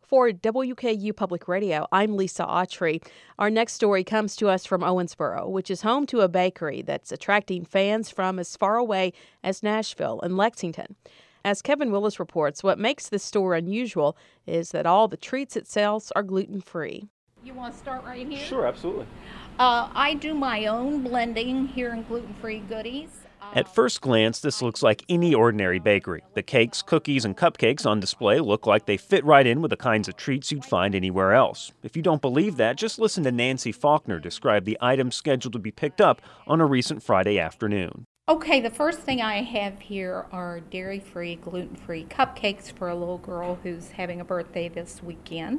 For WKU Public Radio, I'm Lisa Autry. Our next story comes to us from Owensboro, which is home to a bakery that's attracting fans from as far away as Nashville and Lexington. As Kevin Willis reports, what makes this store unusual is that all the treats it sells are gluten-free. You want to start right here? Sure, absolutely. I do my own blending here in Gluten-Free Goodies. At first glance, this looks like any ordinary bakery. The cakes, cookies, and cupcakes on display look like they fit right in with the kinds of treats you'd find anywhere else. If you don't believe that, just listen to Nancy Faulkner describe the items scheduled to be picked up on a recent Friday afternoon. Okay, the first thing I have here are dairy-free, gluten-free cupcakes for a little girl who's having a birthday this weekend.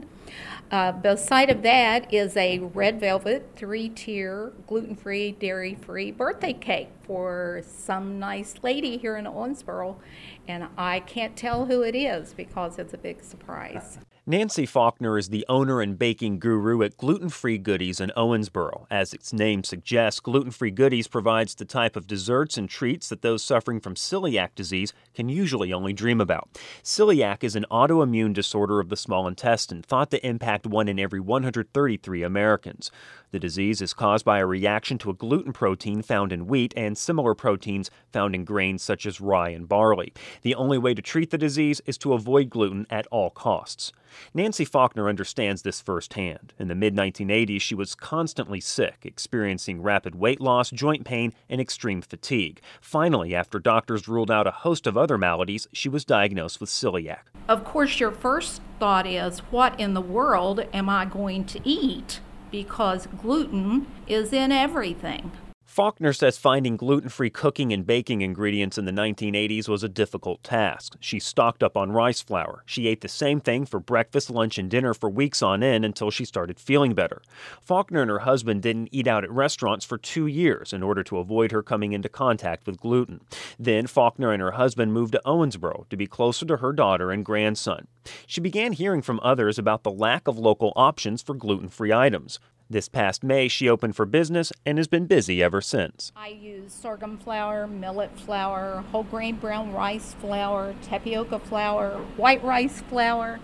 Beside of that is a red velvet, 3-tier, gluten-free, dairy-free birthday cake for some nice lady here in Owensboro, and I can't tell who it is because it's a big surprise. Nancy Faulkner is the owner and baking guru at Gluten-Free Goodies in Owensboro. As its name suggests, Gluten-Free Goodies provides the type of desserts and treats that those suffering from celiac disease can usually only dream about. Celiac is an autoimmune disorder of the small intestine, thought to impact 1 in every 133 Americans. The disease is caused by a reaction to a gluten protein found in wheat and similar proteins found in grains such as rye and barley. The only way to treat the disease is to avoid gluten at all costs. Nancy Faulkner understands this firsthand. In the mid-1980s, she was constantly sick, experiencing rapid weight loss, joint pain, and extreme fatigue. Finally, after doctors ruled out a host of other maladies, she was diagnosed with celiac. Of course, your first thought is, what in the world am I going to eat? Because gluten is in everything. Faulkner says finding gluten-free cooking and baking ingredients in the 1980s was a difficult task. She stocked up on rice flour. She ate the same thing for breakfast, lunch, and dinner for weeks on end until she started feeling better. Faulkner and her husband didn't eat out at restaurants for 2 years in order to avoid her coming into contact with gluten. Then Faulkner and her husband moved to Owensboro to be closer to her daughter and grandson. She began hearing from others about the lack of local options for gluten-free items. This past May, she opened for business and has been busy ever since. I use sorghum flour, millet flour, whole grain brown rice flour, tapioca flour, white rice flour.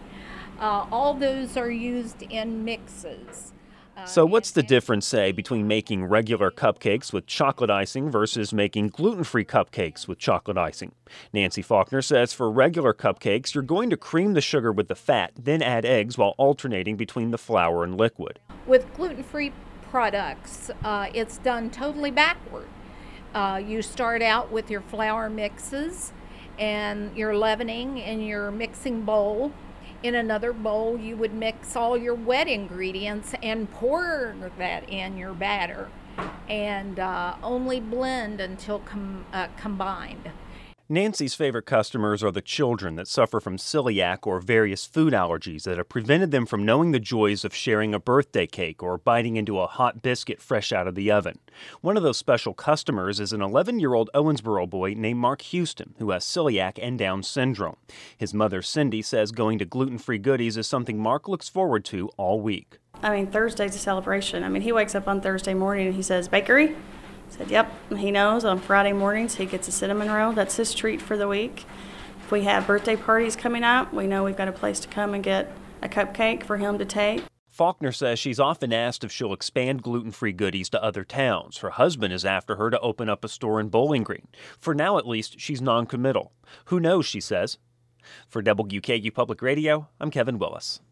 All those are used in mixes. So what's the difference, say, between making regular cupcakes with chocolate icing versus making gluten-free cupcakes with chocolate icing? Nancy Faulkner says for regular cupcakes, you're going to cream the sugar with the fat, then add eggs while alternating between the flour and liquid. With gluten-free products, it's done totally backward. You start out with your flour mixes and your leavening in your mixing bowl. In another bowl, you would mix all your wet ingredients and pour that in your batter and only blend until combined. Nancy's favorite customers are the children that suffer from celiac or various food allergies that have prevented them from knowing the joys of sharing a birthday cake or biting into a hot biscuit fresh out of the oven. One of those special customers is an 11-year-old Owensboro boy named Mark Houston, who has celiac and Down syndrome. His mother, Cindy, says going to Gluten-Free Goodies is something Mark looks forward to all week. Thursday's a celebration. He wakes up on Thursday morning and he says, "Bakery?" I said, "Yep." And he knows on Friday mornings he gets a cinnamon roll. That's his treat for the week. If we have birthday parties coming up, we know we've got a place to come and get a cupcake for him to take. Faulkner says she's often asked if she'll expand Gluten-Free Goodies to other towns. Her husband is after her to open up a store in Bowling Green. For now, at least, she's non-committal. Who knows, she says. For WKU Public Radio, I'm Kevin Willis.